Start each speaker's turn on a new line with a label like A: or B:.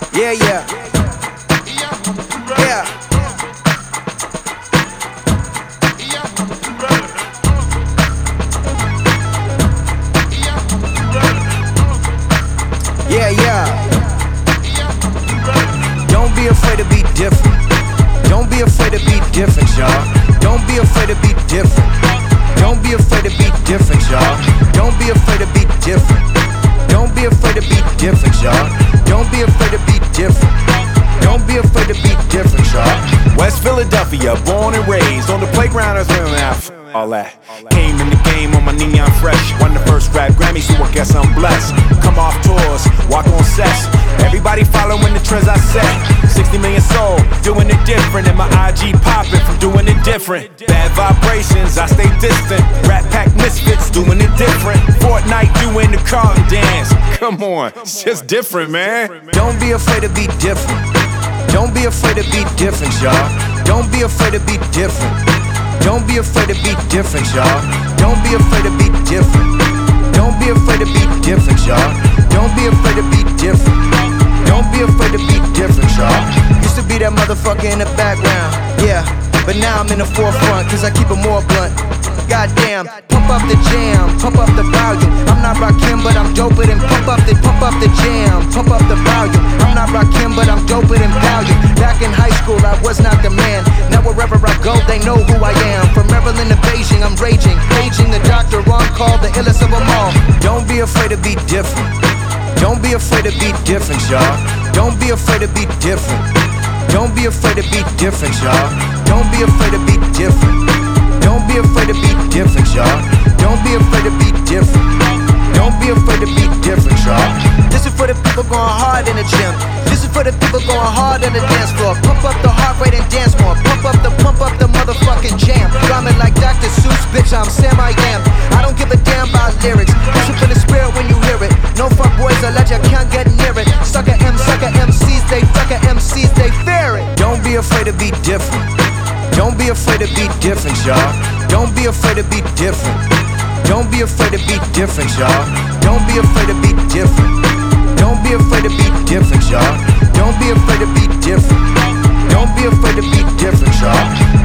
A: Yeah, yeah. Yeah. Yeah, yeah. Don't be afraid to be different. Don't be afraid to be different, y'all. Don't be afraid to be different. Don't be afraid to be different, y'all. Don't be afraid to be different. Don't be afraid to be different, y'all. Don't be afraid to be different. Don't be afraid to be different, y'all.
B: West Philadelphia, born and raised on the playground as all that. Came in the game on my neon fresh. Won the first rap Grammy, so I guess I'm blessed. Come off tours, walk on sets. Everybody following the trends I set. 60 million sold, doing it different. And my IG popping from doing it different. Bad vibrations, I stay distant. Rat Pack misfits, doing it different. Fortnite doing the Carlton dance. Come on, it's just different, man.
A: Don't be afraid to be different. Don't be afraid to be different, y'all. Don't be afraid to be different. Don't be afraid to be different, y'all. Don't be afraid to be different. Don't be afraid to be different, y'all. Don't be afraid to be different. Don't be afraid to be different, y'all. Used to be that motherfucker in the background, yeah. But now I'm in the forefront, cause I keep it more blunt. Goddamn, pump up the jam, pump up the volume. I'm not Rakim, but I'm doper than pump up the jam, pump up the volume. I'm not Rakim, but I'm doper than volume. Back in high school, I was not the man. Now wherever I go, they know who I am. From Maryland to Beijing, I'm raging, paging the doctor on call, the illest of them all. Don't be afraid to be different. Don't be afraid to be different, y'all. Don't be afraid to be different. Don't be afraid to be different, y'all. Don't be afraid to be different. Don't be afraid to be different, y'all. Don't be afraid to be different. Don't be afraid to be different, y'all. This is for the people going hard in the gym. This is for the people going hard on the dance floor. Pump up the heart rate and dance more. Pump up the motherfucking jam. Rhyming like Dr. Seuss, bitch, I'm Sam I am. I don't give a damn about lyrics. Listen for the spirit when you hear it. No fuck boys or legend can't get near it. Sucker MCs, they fucker MCs, they fear it. Don't be afraid to be different. Don't be afraid to be different, y'all. Don't be afraid to be different. Don't be afraid to be different, y'all. Don't be afraid to be different. Don't be afraid to be different, y'all. Don't be afraid to be different. Don't be afraid to be different, y'all.